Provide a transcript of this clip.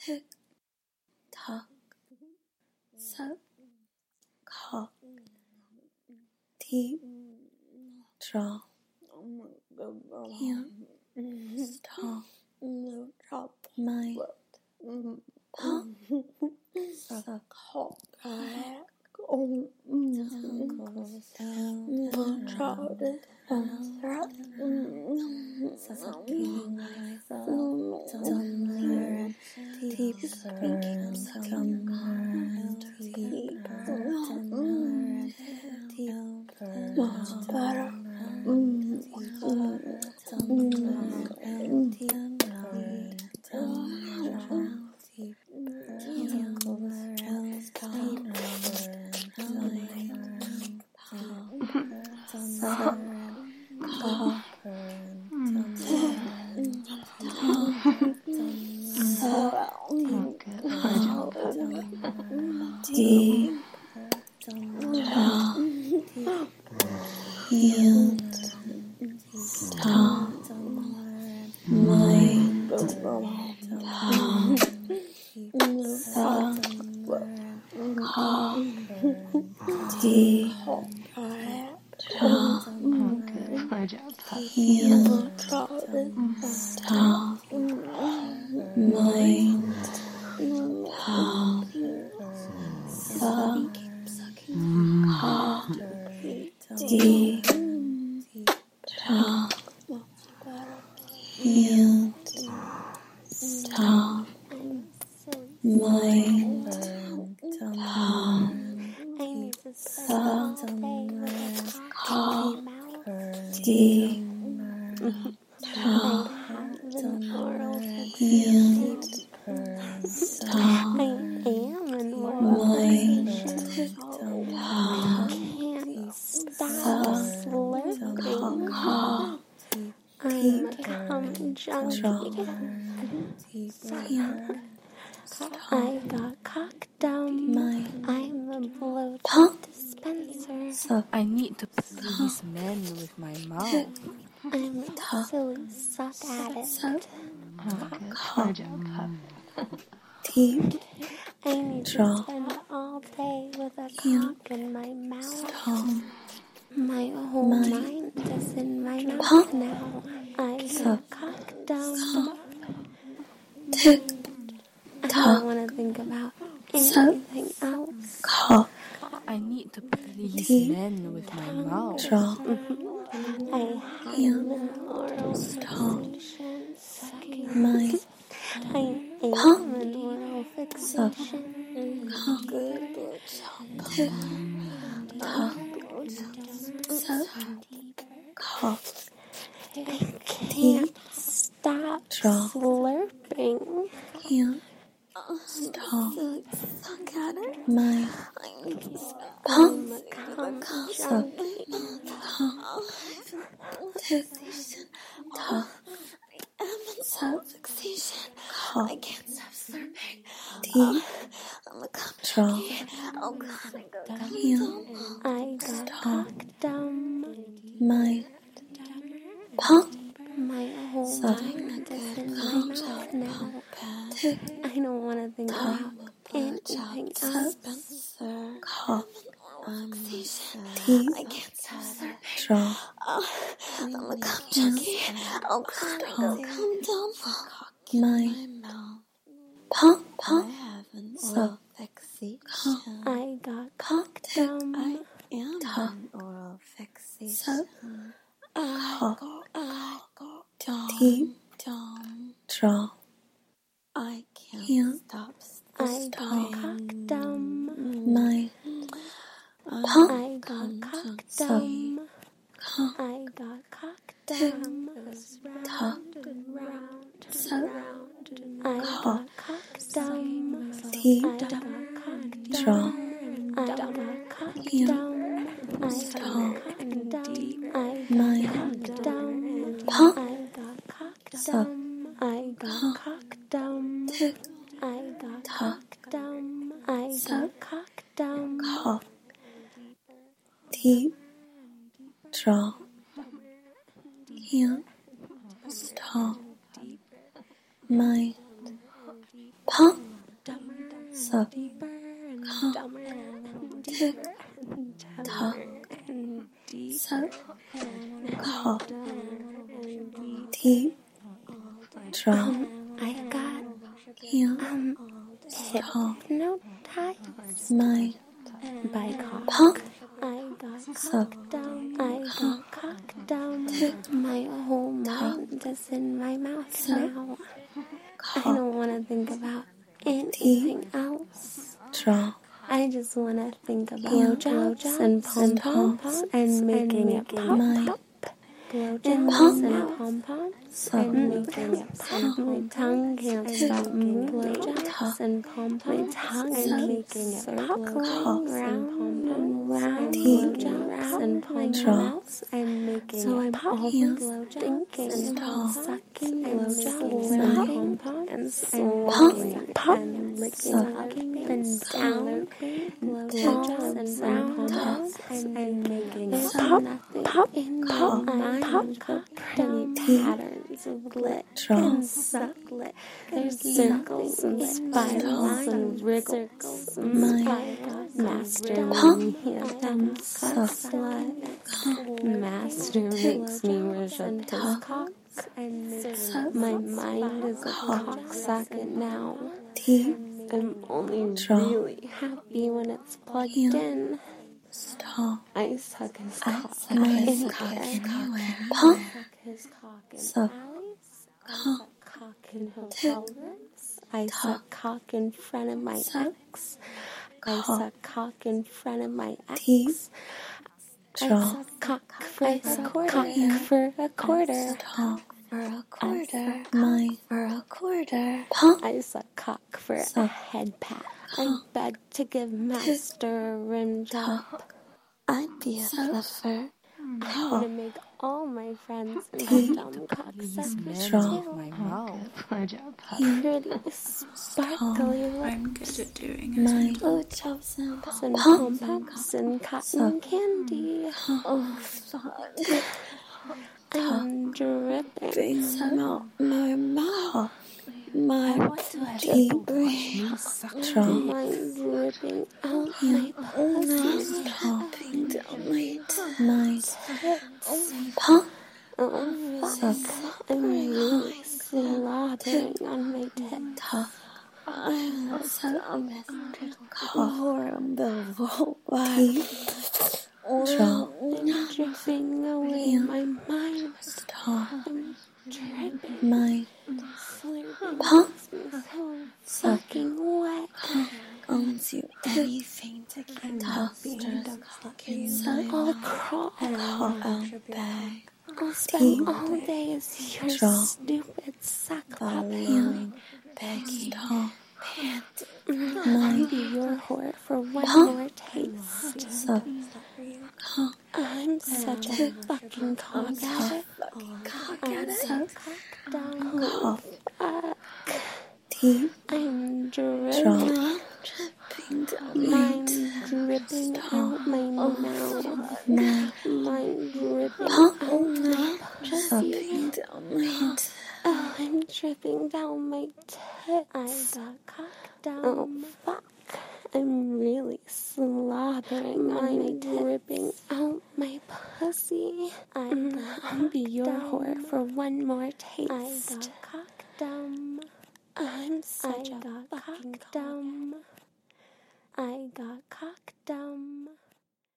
tick tock, suck, cock, deep draw, heel, stall, my pop, suck, hop, tongue goes down, suffocating myself, somewhere deeper, somewhere deeper, much better, I got cockdom. I'm a blowjob dispenser. I need to please men with my mouth. I'm a silly suck addict. Deep I need to spend all day with a cock in my mouth. My whole mind is in my mouth now. I got cockdom. I don't want to think about anything else. I need to please men with my mouth. I have an oral fixation. I am an oral fixation. Good I can't stop slurping. Suck at it. I'm a cock junkie. Fixation. I can't stop slurping. Deep. I'm a cum junkie. Oh God, I got cockdom. I got cockdom. My pump. My whole mind is in my mouth now. I don't want to think about anything else. I can't stop slurping. I'm a cum junkie. Oh God, I got cockdom. My pump. I have an oral fixation. I got cockdom. I am an oral fixation. I got deep draw. I can't stop I got cockdom. My I got cockdom. I got cockdom. Round and round and round. I got cockdom. deep I got cockdom. draw. I got cockdom. I got cockdom. I got cockdom. I got cockdom. I got cockdom. I got cockdom. I got cockdom. Deep draw. Heel. Stall. Mind. pop, Suck, cock, tick, tock, suck, cock, deep, drop, I got heel, hypnotized my by cock. pop, I got suck, down. I got cocked down. My whole mind is in my mouth now. I don't want to think about anything else. draw, I just want to think about blowjobs and pom-poms and making it pop. Blowjobs and pom-poms and making it pop. My tongue can't stop moving. Blowjobs and pom-poms. My tongue and making it circling round and round. Blowjobs and pom-poms and making it pop. Thinking and sucking blowjobs and pom-poms and making it pop and licking up and down. Blowjobs and pom-poms and making it pop in my mind. Pretty patterns of lick and suck. There's circles and spirals and wriggles. Master and suck. Master makes me worship his cock. My mind is a cock socket now. I'm only really happy when it's plugged in. stop, I suck his cock anywhere, pop, his cock in suck, alleys. I suck cock in hotel rooms. I suck cock in front of my ex. I suck cock in front of my ex. I suck cock for a quarter. stop, for a quarter, my, for a quarter, pop, I suck cock for a head pat. I beg to give master a rim job. I'd be a fluffer, I want to make all my friends into dumb cocksuckers too. My mouth. Pretty sparkly I'm lips good at doing it. my blowjobs and and pom-poms and cotton candy. oh, fuck, I'm dripping. things out my mouth, my deep breath, drop, I'm dripping out my pussy. stopping down my pop, Fuck. I'm really slobbering on my tits. I'm so horrible, why, drop, I'm dripping away my mind. stop, Dripping. my Slurping. pop, So fucking wet. owns you anything to keep faster, inside, I'll crawl. out bag, I'll spend all day as your Draw. stupid suck puppet. following, begging, pant, I'll be your whore for one more taste. suck, I'm such a fucking cock addict. I'm so cocked down. deep, I'm dripping. drop, dripping down I'm dripping out my mouth. my I'm dripping pop, out my pussy. dripping down my Oh, I'm dripping down my tits. I got cocked down. Oh, fuck. I'm really slobbering on my dripping out my pussy. I'll be your whore for one more taste. I got cocked down. I'm such a fucking cock